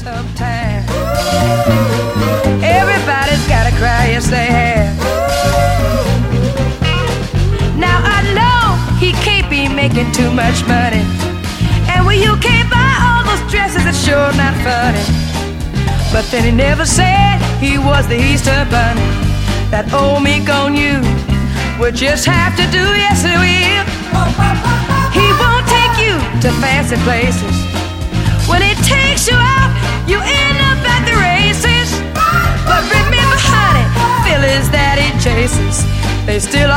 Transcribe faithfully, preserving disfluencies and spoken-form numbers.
sometime. Everybody's gotta cry, yes they have. Now I know he can't be making too much money, and when you can't buy all those dresses, it's sure not funny. But then he never said he was the Easter Bunny. That old meek on you would just have to do, yes it will. He won't take you to fancy places. When he takes you out, you end up at the races. But remember honey, fillies that he chases, they still